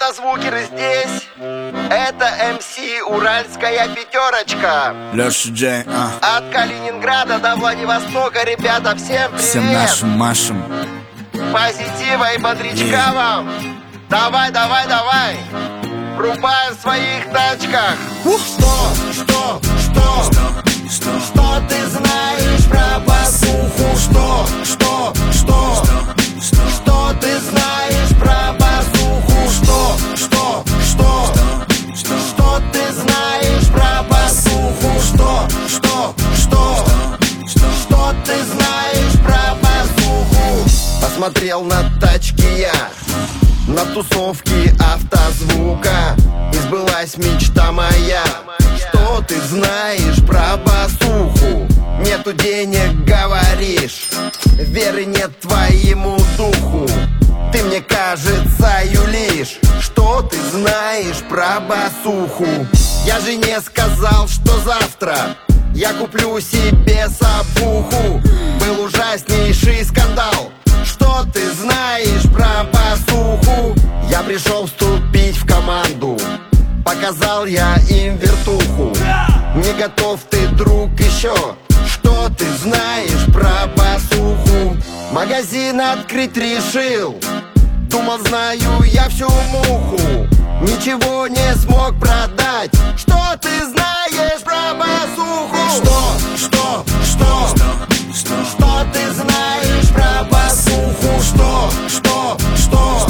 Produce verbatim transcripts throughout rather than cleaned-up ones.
Автозвукеры здесь. Это эм си Уральская пятерочка. Леша Джей, а. От Калининграда до Владивостока, ребята, всем привет. Всем нашим Машам Позитива и бодрячка вам. Давай, давай, давай. Врубаем в своих тачках. Ух. Что, что, что, Что, что, что ты знаешь про басуху? Что, что, что, что, что ты знаешь про басуху? Что, что, что, что, что ты знаешь про басуху? Что, что, что, что ты знаешь про басуху? Посмотрел на тачки я, на тусовки автозвука, и сбылась мечта моя. Что ты знаешь про басуху? Нету денег, говоришь, веры нет твоему духу. Ты, мне кажется, юлишь. Что ты знаешь про басуху? Я же не сказал, что завтра я куплю себе сабуху. Был ужаснейший скандал. Что ты знаешь про басуху? Я пришел вступить в команду, показал я им вертуху. Не готов ты, друг, еще? Что ты знаешь про басуху? Магазин открыть решил, думал, знаю я всю муху. Ничего не смог продать. Что ты знаешь про басуху? Что, что, что, что, что ты знаешь про басуху? Что, что, что,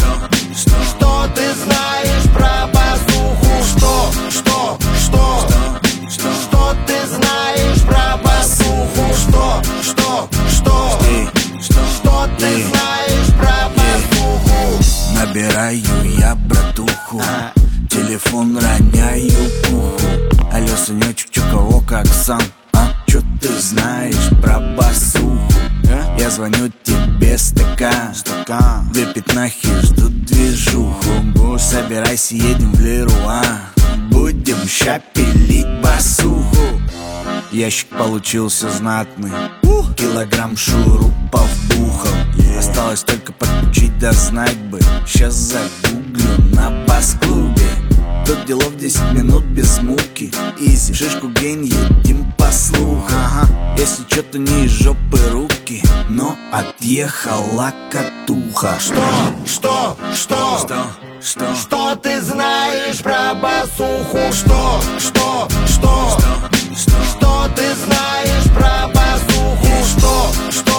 что ты знаешь про басуху? Что, что, что, что ты знаешь про басуху? Что, что, что, что ты знаешь про басуху? Набираю я братуху, телефон роняю пуху. Алло, сыночек, чё, кого, как сам? А? Чё ты знаешь про басуху? Я звоню тебе, стакан, стакан. Две пятнахи ждут движуху. Собирайся, едем в Леруа, будем ща пилить басуху. Ящик получился знатный, килограмм шурупов бухал. Осталось только подключить, да знать бы. Сейчас загуглю на бас-клубе. Тут делов десять минут без муки. Изи, шишку гейн, едим по слуху. Ага. Если чё-то не из жопы руки, но отъехала катуха. Что, что, что, Что, что, что ты знаешь про басуху? Что, что, что, что, что ты знаешь про басуху? Что, что